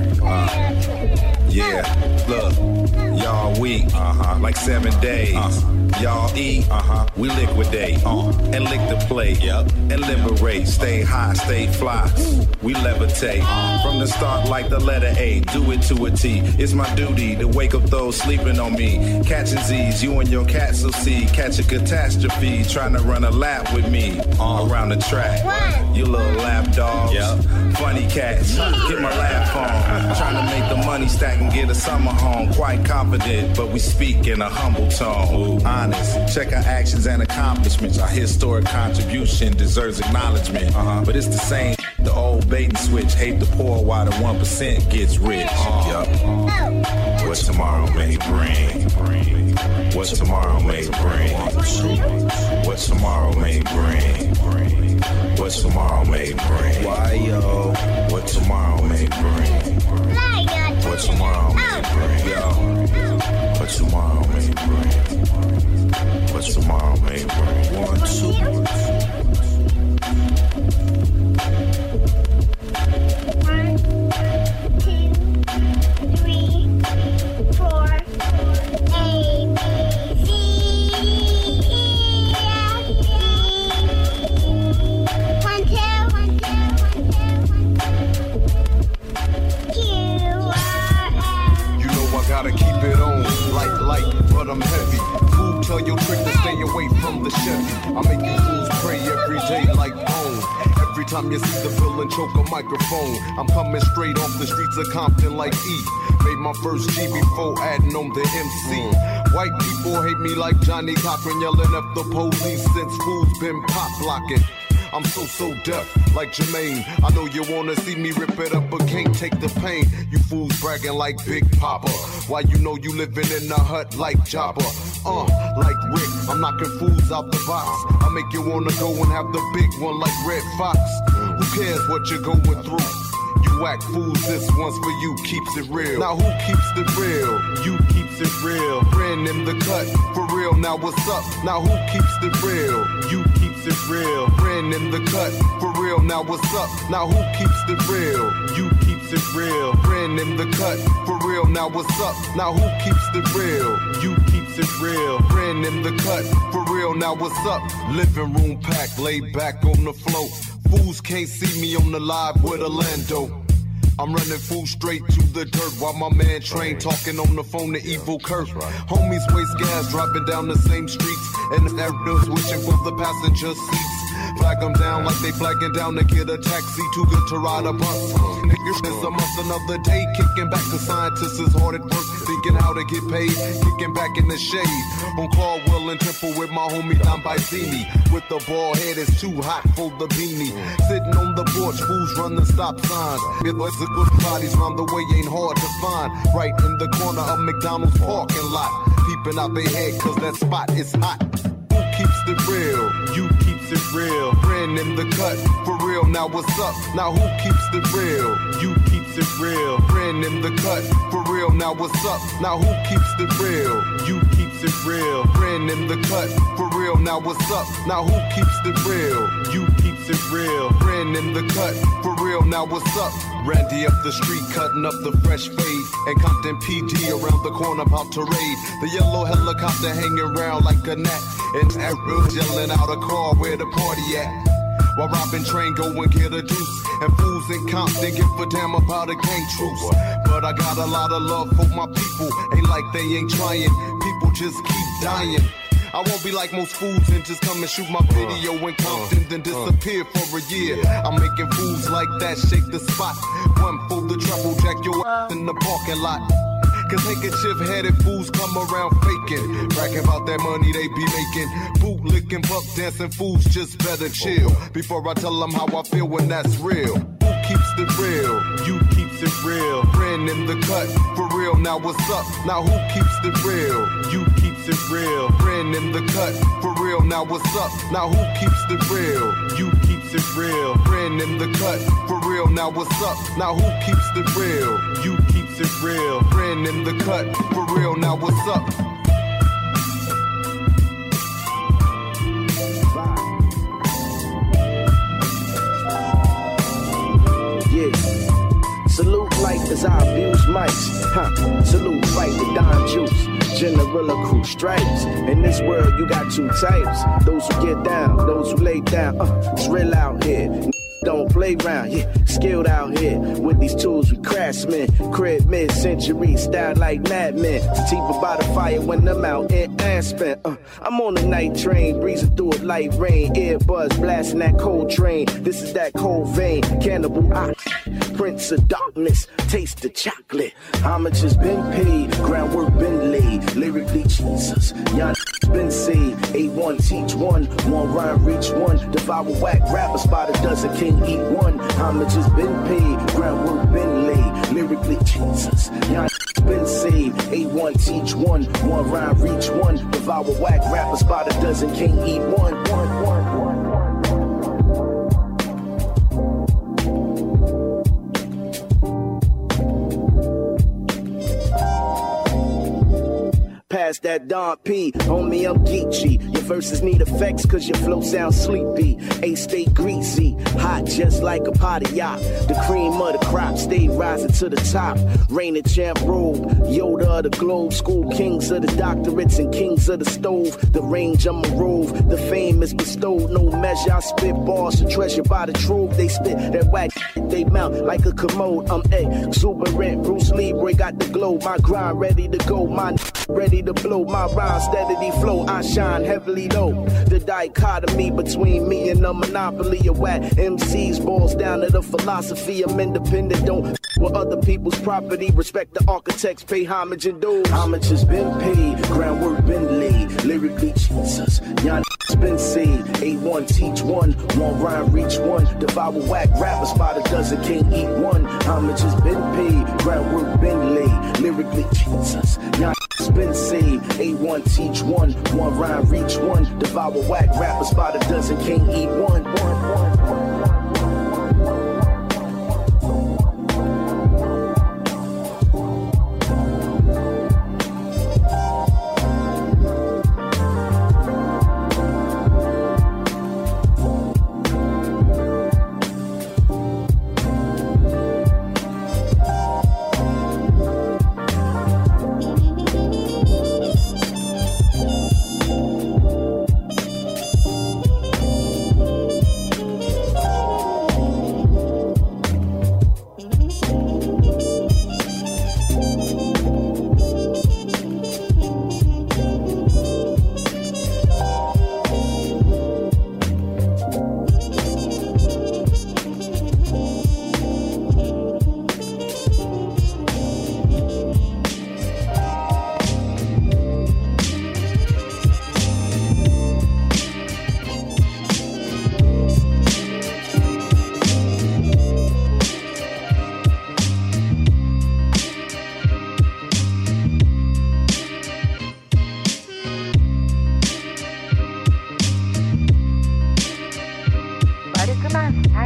Yeah, look, y'all weak, uh-huh, like seven days. Uh-huh. Y'all eat, uh-huh, we liquidate, uh, and lick the plate, yep, and liberate, stay high, stay fly, we levitate, from the start like the letter A, do it to a T, it's my duty to wake up those sleeping on me, catching Z's, you and your cats will see, catch a catastrophe, trying to run a lap with me, uh, around the track, you little lap dogs, yep, funny cats, get my laugh on, trying to make the money stack and get a summer home, quite confident, but we speak in a humble tone, honest, check our actions and accomplishments, our historic contribution deserves acknowledgement, uh-huh. But it's the same, the old bait and switch, hate the poor while the one percent gets rich, uh, yep. What tomorrow may bring, what tomorrow may bring, what tomorrow may bring, what tomorrow may bring, why yo, what tomorrow may bring, what tomorrow may bring, yo, what tomorrow may bring, what tomorrow may bring, one, two. Gotta keep it on, like light, but I'm heavy. Fool, tell your trick to stay away from the Chevy. I'm making fools pray every day like home. Every time you see the villain choke a microphone, I'm coming straight off the streets of Compton like E. Made my first G before adding on the M C. White people hate me like Johnny Cochran, yelling at the police since fools been pop blocking. I'm so, so deaf, like Jermaine. I know you wanna see me rip it up, but can't take the pain. You fools bragging like Big Papa, why you know you living in a hut like Jabba. Uh, like Rick, I'm knocking fools out the box. I make you wanna go and have the big one like Red Fox. Who cares what you're going through? You whack fools, this one's for you, keeps it real. Now who keeps it real? You keeps it real. Ren in the cut, for real, now what's up? Now who keeps it real? You keeps it real. Ren in the cut, for real, now what's up? Now who keeps it real? You keeps it real. Ren in the cut, for real, now what's up? Now who keeps it real? You keeps it real. Ren in the cut, for real, now what's up? Living room packed, laid back on the floor. Fools can't see me on the live with Orlando. I'm running full straight to the dirt while my man Train talking on the phone to Evil Kurt. Homies waste gas driving down the same streets, and that bill's wishing for the passenger seats. Flag them down like they flagging down to get a taxi, too good to ride a bus. Niggas, it's a month, another day, kicking back. The scientists is hard at work, thinking how to get paid, kicking back in the shade. On Caldwell and Temple with my homie Don Bicini, with the bald head, it's too hot for the beanie. Sitting on the porch, fools running stop signs. It was a good bodies round the way ain't hard to find. Right in the corner of McDonald's parking lot, peeping out they head cause that spot is hot. Who keeps it real? You keeps it real. Friend in the cut, for real, now what's up? Now who keeps it real? You keeps it real. Friend in the cut, for real, now what's up? Now who keeps it real? You keeps it real. Friend in the cut, for real, now what's up? Now who keeps it real? You keeps it real. Friend in the cut, for real, now what's up? Randy up the street cutting up the fresh fade, and Compton P D around the corner about to raid. The yellow helicopter hanging around like a gnat, and Arrows yelling out a car where the party at. While Robin Train go and get a deuce, and fools in Compton give a damn about a gang truce. But I got a lot of love for my people, ain't like they ain't trying, people just keep dying. I won't be like most fools and just come and shoot my video in Compton, then disappear for a year. I'm making fools like that shake the spot. One for the trouble, jack your ass in the parking lot. Cause handkerchief-headed fools come around faking, bragging about that money they be making. Bootlicking, buck dancing fools just better chill before I tell them how I feel when that's real. Who keeps it real? You keeps it real. Friend in the cut, for real, now what's up? Now who keeps it real? You keeps it real. Friend in the cut, for real, now what's up? Now who keeps it real? You keeps it real. Friend in the cut, for real, now what's up? Now who keeps it real? You keeps it real. Friend in the cut, for real, now what's up? Yeah. Salute life as I abuse mics. Huh. Salute fight the Don Juice. General crew stripes. In this world, you got two types. Those who get down, those who lay down. Uh, it's real out here. Don't play around, yeah, skilled out here. With these tools, we craftsmen. Crib mid-century, style like madmen. Sativa by the fire when I'm out in Aspen. Uh, I'm on the night train, breezing through it like rain. Earbuds blasting that cold train. This is that cold vein. Cannibal eye, Prince of Darkness, taste the chocolate. Homage has been paid, groundwork been laid. Lyrically, Jesus, y'all been saved. A one teach one, one rhyme reach one. Devour whack rappers by the dozen, can't eat one. Homage has been paid, groundwork been laid. Lyrically, Jesus, y'all been saved. A one teach one, one rhyme reach one. Devour whack rappers by the dozen, can't eat one. One, one, one. Past that Don P, homie, I'm Geechee. Your verses need effects cause your flow sounds sleepy. A stay greasy, hot just like a potty yacht. The cream of the crop stay rising to the top. Reigning champ robe, Yoda of the globe. School kings of the doctorates and kings of the stove. The range I'm a rove, the fame is bestowed. No measure, I spit bars, a treasure by the trove. They spit that whack, they mount like a commode. I'm exuberant, Bruce Lee, boy got the glow. My grind ready to go, my ready to blow, my rhyme steadily flow. I shine heavily low. The dichotomy between me and the monopoly of whack M Cs boils down to the philosophy. I'm independent, don't with other people's property. Respect the architects, pay homage and dues. Homage has been paid, groundwork been laid. Lyrically, Jesus, y'all been saved. A one teach one, one rhyme reach one. Devour whack rappers by the dozen, can't eat one. Homage has been paid, groundwork been laid. Lyrically, Jesus, y'all been saved. A one teach one, one rhyme reach one. Devour whack rappers by the dozen, can't eat one. One, one, one.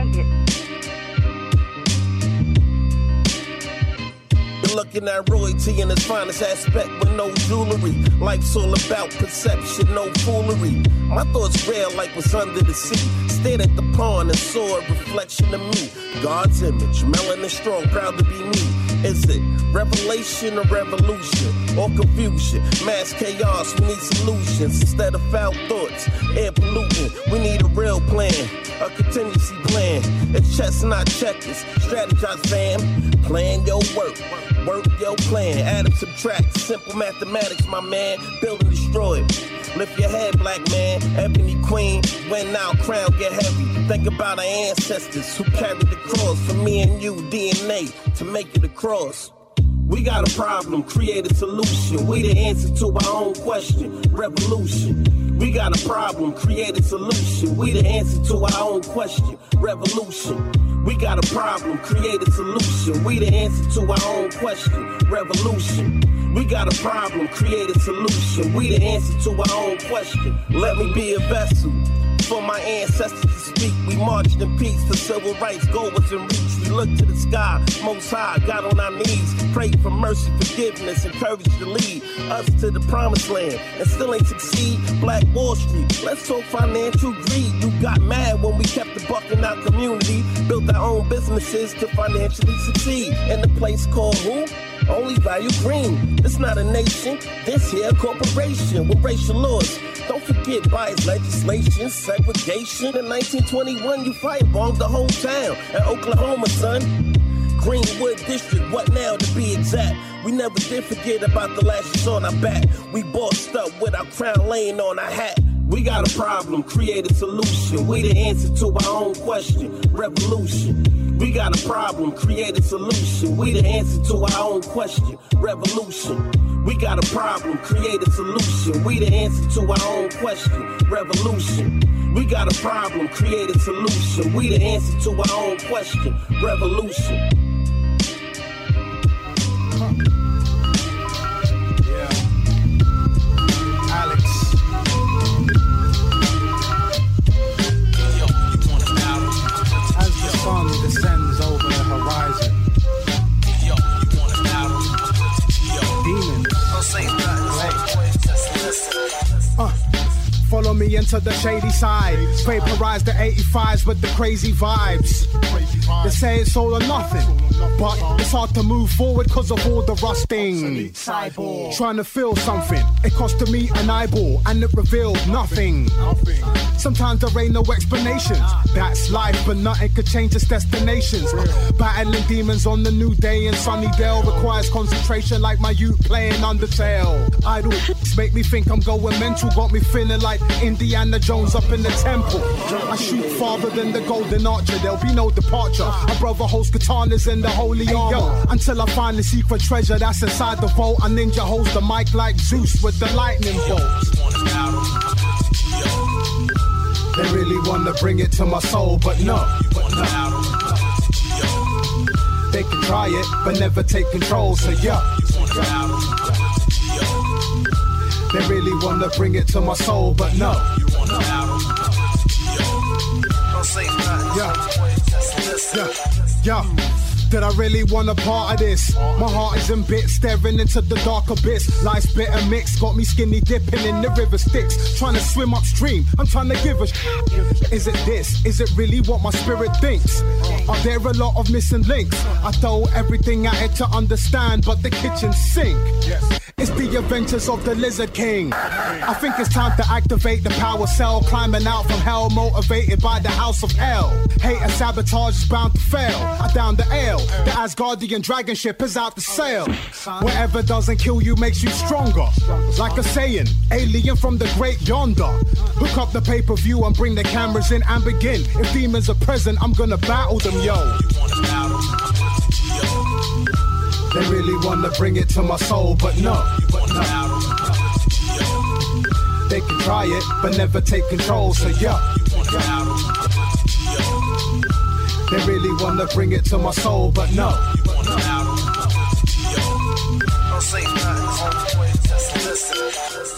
Bite it. Looking at royalty in its finest aspect with no jewelry. Life's all about perception, no foolery. My thoughts real like what's under the sea. Stared at the pond and saw a reflection of me. God's image, melanin strong, proud to be me. Is it revelation or revolution? Or confusion? Mass chaos, we need solutions. Instead of foul thoughts, air polluting, we need a real plan. A contingency plan. It's chess, not checkers. Strategize, fam. Plan your work. Work your plan, add and subtract, simple mathematics, my man, build and destroy. Lift your head, black man, ebony queen, when now crown get heavy. Think about our ancestors who carried the cross for me and you, D N A, to make it across. We got a problem, create a solution. We the answer to our own question, revolution. We got a problem, create a solution. We the answer to our own question, revolution. We got a problem, create a solution. We the answer to our own question, revolution. We got a problem, create a solution. We the answer to our own question. Let me be a vessel for my ancestors to speak. We marched in peace for civil rights, goal was in reach. We looked to the sky, most high, got on our knees, prayed for mercy, forgiveness, and courage to lead us to the promised land, and still ain't succeed. Black Wall Street, let's talk financial greed. You got mad when we kept the buck in our community, built our own businesses to financially succeed. In the place called who? Only Value Green. It's not a nation, this here a corporation with racial laws. Don't forget bias legislation, segregation. In nineteen twenty-one, you firebombed the whole town at Oklahoma, son. Greenwood District, what now to be exact? We never did forget about the lashes on our back. We bossed up with our crown laying on our hat. We got a problem, create a solution. We the answer to our own question, revolution. We got a problem, create a solution. We the answer to our own question, revolution. We got a problem, create a solution. We the answer to our own question, revolution. We got a problem, create a solution. We the answer to our own question, revolution. Huh. Yeah. Alex. As the sun descends over the horizon, yo, you want an album? Yo, demons. Don't say nothing. Just listen. Uh. Follow me into the shady side. Vaporize the eighty-fives with the crazy vibes. They say it's all or nothing, but it's hard to move forward cause of all the rusting. Cyborg. Trying to feel something, it costed me an eyeball and it revealed nothing. Sometimes there ain't no explanations. That's life, but nothing could change its destinations. Battling demons on the new day in Sunnydale requires concentration like my youth playing Undertale. Idle make me think I'm going mental, got me feeling like Indiana Jones up in the temple. I shoot farther than the golden archer, there'll be no departure. A brother holds katanas in the holy armor. Until I find the secret treasure that's inside the vault, a ninja holds the mic like Zeus with the lightning bolts. They really wanna bring it to my soul, but no, but no. They can try it, but never take control, so yeah. They really wanna bring it to my soul, but no. Yeah, yeah, yeah. Did I really want a part of this? My heart is in bits, staring into the dark abyss. Life's bitter mix, got me skinny dipping in the river Styx. Trying to swim upstream, I'm trying to give a sh- Is it this? Is it really what my spirit thinks? Are there a lot of missing links? I throw everything at it to understand, but the kitchen sink. It's the adventures of the Lizard King. I think it's time to activate the power cell, climbing out from hell, motivated by the house of hell. Hate and sabotage is bound to fail. I down the ale. The Asgardian dragon ship is out to sail. Whatever doesn't kill you makes you stronger. Like a saying, alien from the great yonder. Hook up the pay-per-view and bring the cameras in and begin. If demons are present, I'm gonna battle them, yo. They really wanna bring it to my soul, but no, but no. They can try it, but never take control, so yeah. They really wanna bring it to my soul, but no. Don't say nothing, just listen.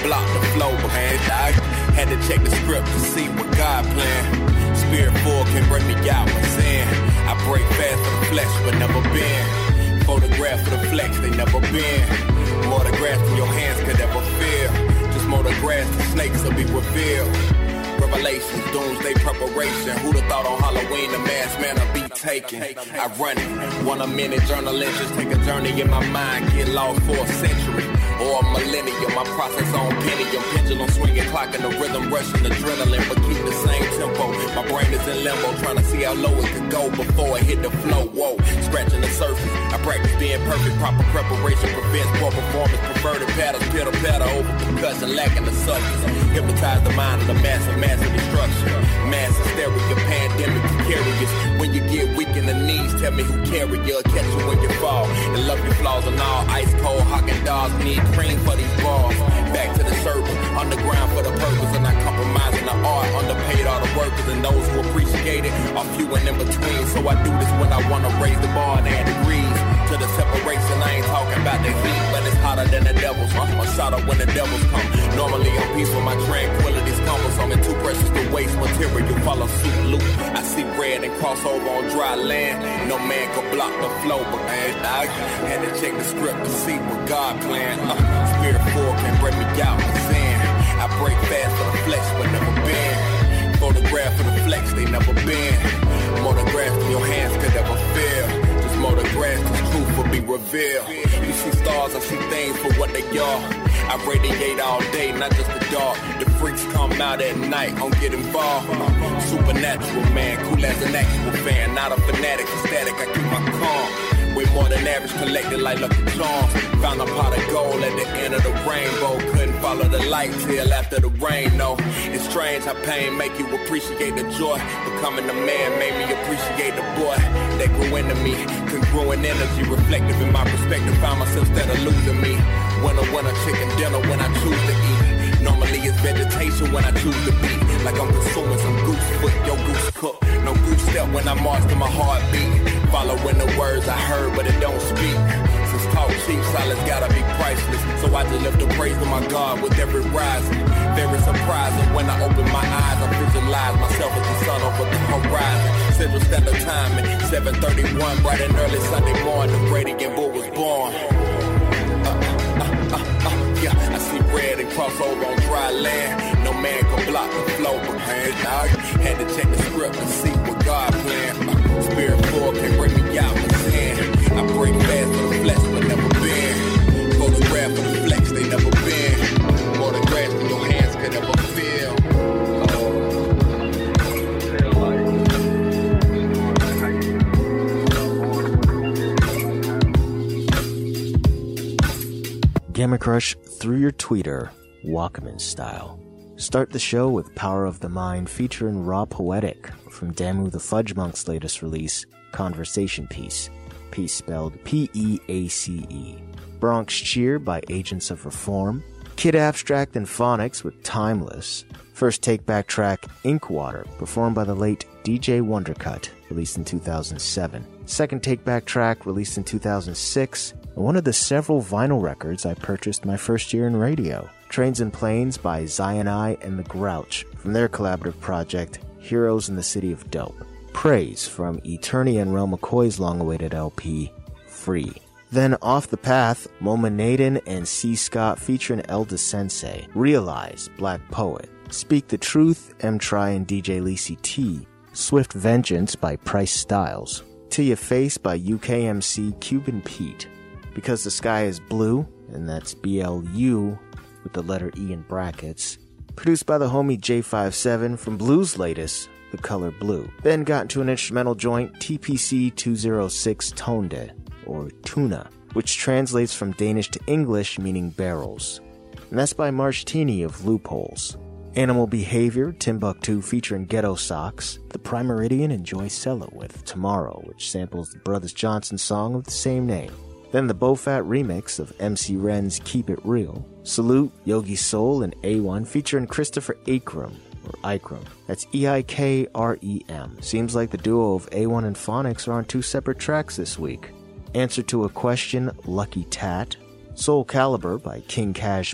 block the flow, but man, I had to check the script to see what God planned. Spirit full can bring me out with sin. I break fast for the flesh, but never been. Photograph for the flex, they never been. More the grass than your hands could ever feel. Just more the grass, the snakes will be revealed. Revelations, doomsday preparation. Who'd have thought on Halloween the masked man will be taken? I run it. Want a minute journalist, just take a journey in my mind. Get lost for a century or a millennium. My process on pentium. Pendulum swinging, clocking the rhythm, rushing adrenaline, but keep the same tempo. My brain is in limbo, trying to see how low it could go before it hit the flow. Whoa, scratching the surface. I practice being perfect. Proper preparation prevents poor performance. Perverted patterns, pitter patter over percussion, lacking the substance. Hypnotize the mind of the massive, massive destruction. Mass hysteria, pandemic precarious. When you get weak in the knees, tell me who carry you. Catch you when you fall. And love your flaws and all. Ice cold, hocking dogs need cream for these balls. Back to the service, underground for the purpose, and not compromising the art. Underpaid all the workers, and those who appreciate it are few and in between. So I do this when I wanna raise the bar and add degrees to the separation. I ain't talking about the heat, but it's hotter than the devil's. I'm a shot up when the devils come. Normally I'm peaceful, my tranquility's cumbersome and too precious to waste material. Follow suit loop. I see red and cross over on dry land. No man can block the flow, but man, I had to check the script to see what God planned. Uh, Spirit full can bring me out with sin. I break fast for the flesh, but never been. Photograph for the flex, they never been. More the grass than your hands could ever feel. Just more the grass, the truth will be revealed. You see stars, I see things for what they are. I radiate all day, not just the dark. The freaks come out at night, don't get involved. Supernatural man, cool as an actual fan. Not a fanatic, ecstatic, I keep my calm. Way more than average, collected like Lucky Charms. Found a pot of gold at the end of the rainbow. Couldn't follow the light till after the rain, no. It's strange how pain make you appreciate the joy. Becoming a man made me appreciate the boy that grew into me. Congruent energy reflective in my perspective. Found myself instead of losing me. Winner, winner, chicken dinner when I choose to eat. Normally it's vegetation when I choose to be. Like I'm consuming some goose foot, yo goose cook. No goose step when I march to my heartbeat. Following the words I heard but it don't speak. Since talk cheap, silence gotta be priceless. So I just lift the praise to my God with every rising. Very surprising when I open my eyes, I visualize myself as the sun over the horizon. Central Standard Time at seven thirty-one, bright and early Sunday morning, the radiant bull was born. Yeah, I see red and cross over on dry land. No man can block the flow, but man, dog, had to check the script and see what God planned. Spirit full can bring me out with sin. I break fast for the flesh, but never been. Photograph for the flex, they never been. More the grass than your hands could ever feel. Gamma Crush through your tweeter, Walkman style. Start the show with Power of the Mind featuring Raw Poetic from Damu the Fudge Monk's latest release, Conversation Piece. Peace spelled P E A C E. Bronx Cheer by Agents of Reform. Kid Abstract and Phonics with Timeless. First take back track, Inkwater, performed by the late D J Wondercut, released in two thousand seven. Second take back track, released in two thousand six. And one of the several vinyl records I purchased my first year in radio. Trains and Planes by Zion I and The Grouch from their collaborative project, Heroes in the City of Dope. Praise from Eternia and Rel McCoy's long-awaited L P, Free. Then Off the Path, Moma Naden and C. Scott featuring Elda Sensei, Realize, Black Poet. Speak the Truth, M-Try and D J Lacey T. Swift Vengeance by Price Styles. To Your Face by U K M C Cuban Pete. Because the Sky is Blue, and that's B L U with the letter E in brackets. Produced by the homie J fifty-seven from Blue's latest, The Color Blue. Then got into an instrumental joint, T P C two oh six Tonde, or Tuna, which translates from Danish to English meaning barrels. And that's by Marchtini of Loopholes. Animal Behavior, Timbuktu featuring Ghetto Socks. The Primeridian and Joy Sella with Tomorrow, which samples the Brothers Johnson song of the same name. Then the Bofat remix of M C Ren's Keep It Real. Salute, Yogi Soul, and A one featuring Christopher Aikram, or Ikram. That's E I K R E M. Seems like the duo of A one and Phonics are on two separate tracks this week. Answer to a Question, Lucky Tat. Soul Caliber by King Kashmir.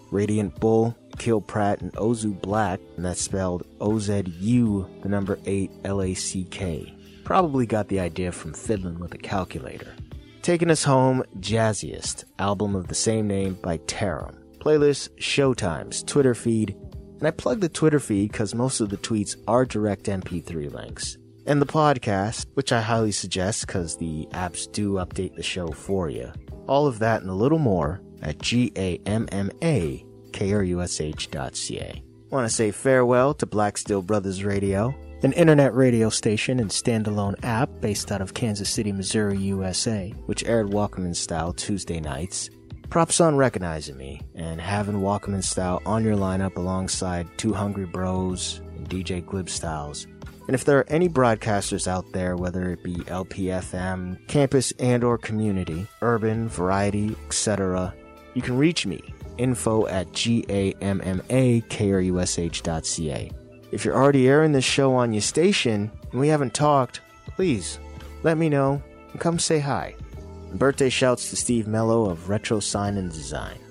Radiant Bull, Kill Pratt, and Ozu Black, and that's spelled O Z U, the number eight, L A C K. Probably got the idea from fiddling with a calculator. Taking us home, Jazziest, album of the same name by Tarum. Playlist, Showtimes, Twitter feed, and I plug the Twitter feed because most of the tweets are direct M P three links. And the podcast, which I highly suggest because the apps do update the show for you. All of that and a little more at G A M M A K R U S H dot C A. Want to say farewell to Black Steel Brothers Radio, an internet radio station and standalone app based out of Kansas City, Missouri, U S A, which aired Walkman Style Tuesday nights. Props on recognizing me and having Walkman Style on your lineup alongside Two Hungry Bros and D J Glib Styles. And if there are any broadcasters out there, whether it be L P F M, campus and or community, urban, variety, et cetera, you can reach me, info at G A M M A K R U S H dot C A. If you're already airing this show on your station and we haven't talked, please let me know and come say hi. And birthday shouts to Steve Mello of Retro Sign and Design.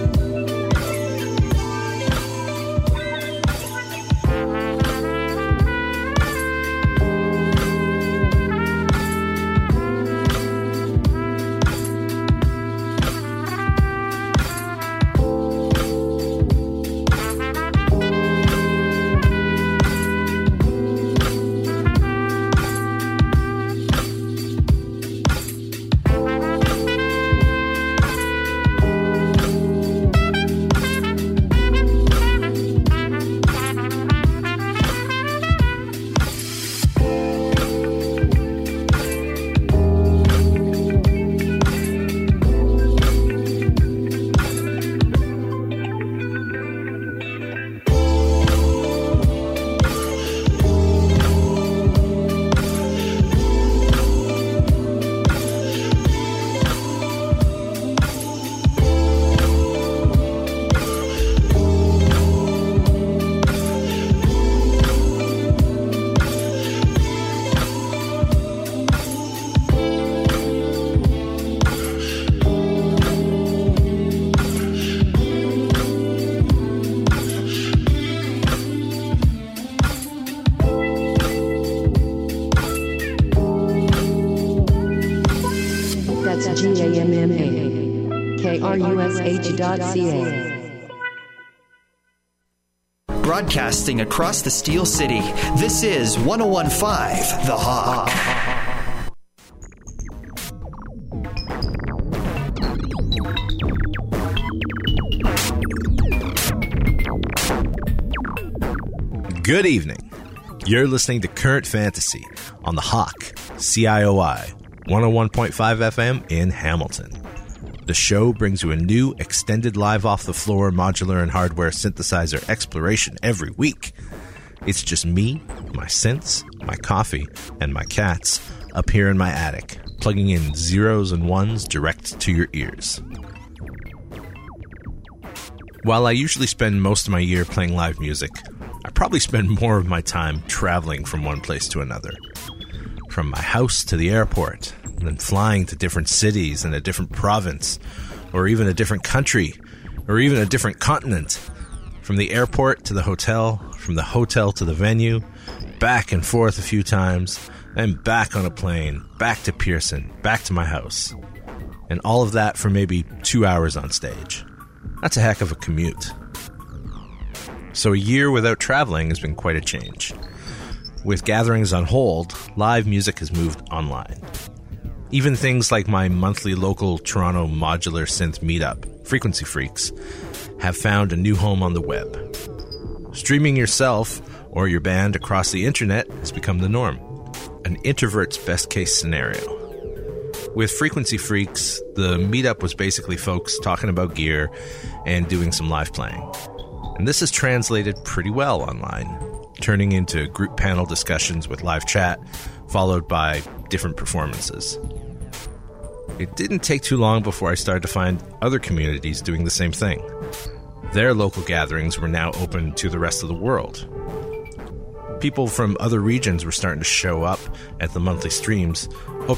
Broadcasting across the Steel City, this is one oh one point five The Hawk. Good evening. You're listening to Current Fantasy on The Hawk, C I O I, one oh one point five F M in Hamilton. The show brings you a new, extended live-off-the-floor modular and hardware synthesizer exploration every week. It's just me, my synths, my coffee, and my cats up here in my attic, plugging in zeros and ones direct to your ears. While I usually spend most of my year playing live music, I probably spend more of my time traveling from one place to another. From my house to the airport, and then flying to different cities and a different province, or even a different country, or even a different continent. From the airport to the hotel, from the hotel to the venue, back and forth a few times, then back on a plane, back to Pearson, back to my house. And all of that for maybe two hours on stage. That's a heck of a commute. So a year without traveling has been quite a change. With gatherings on hold, live music has moved online. Even things like my monthly local Toronto modular synth meetup, Frequency Freaks, have found a new home on the web. Streaming yourself or your band across the internet has become the norm, an introvert's best case scenario. With Frequency Freaks, the meetup was basically folks talking about gear and doing some live playing. And this has translated pretty well online, turning into group panel discussions with live chat, followed by different performances. It didn't take too long before I started to find other communities doing the same thing. Their local gatherings were now open to the rest of the world. People from other regions were starting to show up at the monthly streams,